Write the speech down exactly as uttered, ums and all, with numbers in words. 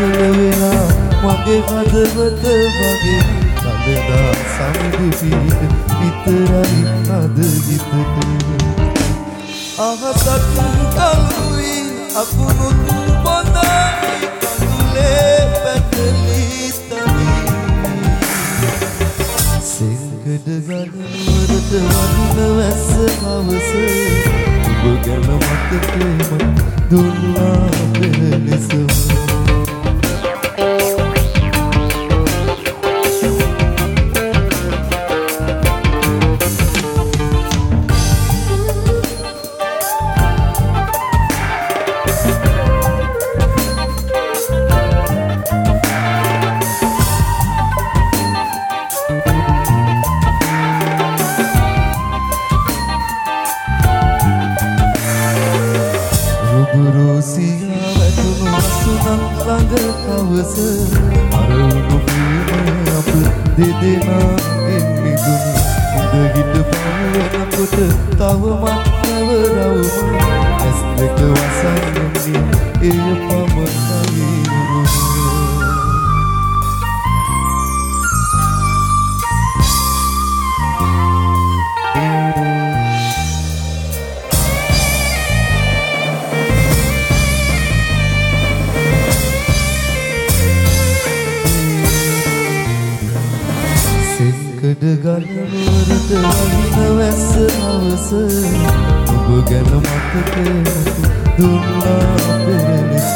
චංචල වෙලා මගේ හදවත වගේ කඳදා සමුදු පිට විතරයි අද හිතට අහසත් කලුයි අකුණුත් බොඳයි කඳුලේ පැටලි තනි සිංගඩ ගනුවරට වදින වැස්ස හවස ඔබ ගැන මතකෙම දුන්නා පෙර ලෙසම අරණු පින අප දෙදෙනාගෙන් මිදුණු ඉඳ හිට පවනකොට තවමත් නැවරවුම ඇස් දෙක වසන්නේ එය පමණයි ගලවරට වහින වැස්ස හවස ඔබ ගැන මතකෙම දුන්නා පෙර ලෙස